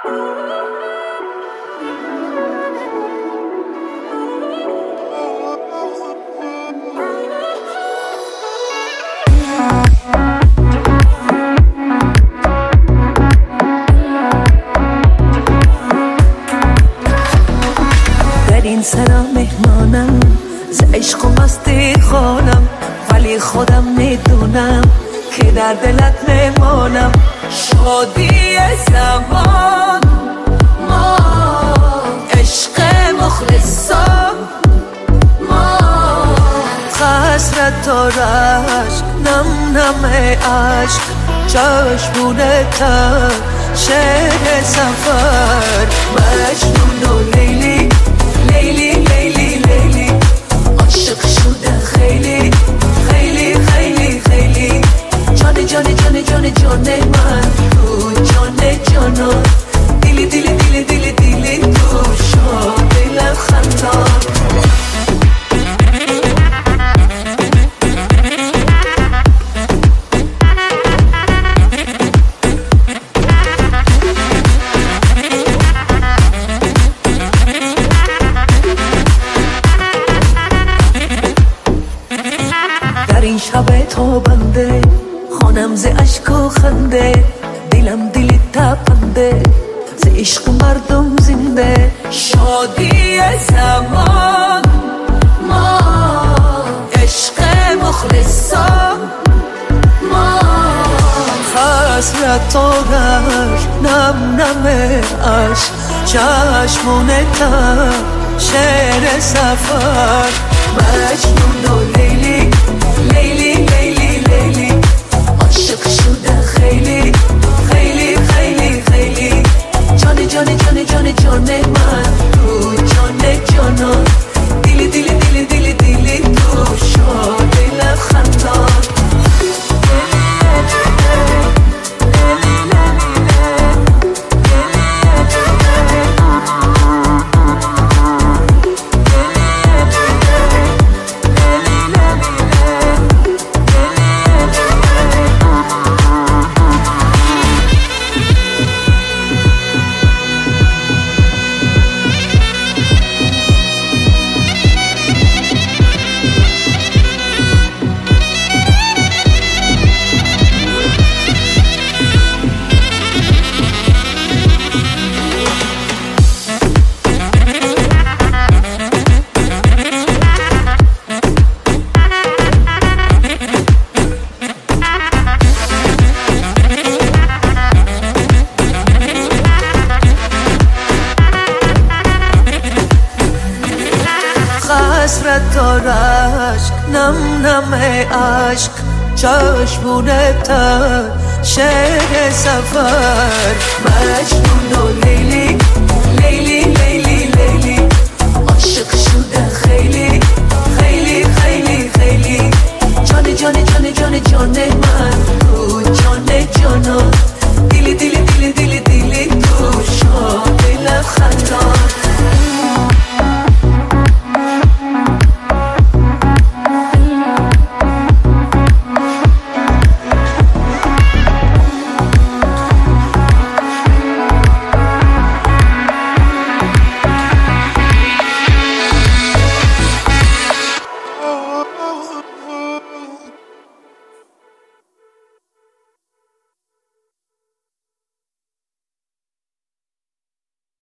سلام مهمانم ز عشق و مستی خانم، ولی خودم میدونم که در دلت میمانم. شادی زمان ما، عشق مخلصان ما، حسرت و رشک نم نم عشق، چشمون تر شعر سفر. مجنون و لیلی لیلی لیلی لیلی، عاشق شده خیلی خیلی خیلی خیلی. جان جان جان جان جان من تو جان جانان، دیلی دیلی دیلی دیلی دیلی تو شد دل خندان. این شب تو بنده خانم ز عشق و خنده، دلم دلی تپنده ز عشق مردم زنده. شادی زمان ما، عشق مخلصان ما، حسرت و رشک نم نم عشق، چشمون تر شعر سفر. مجنون و لیلی لیلی لیلی لیلی، عاشق شده خیلی خیلی خیلی خیلی. جان جان جان جان جان من تو جان جانان، دیلی دیلی دیلی دیلی دیلی تو شد دل خندان. حسرت و رشک نم نم عشق، چشمون تر شعر سفر. مجنون و لیلی لیلی لیلی لیلی، عاشق شده خیلی خیلی خیلی خیلی. جان جان جان جان جان من تو جان جانان،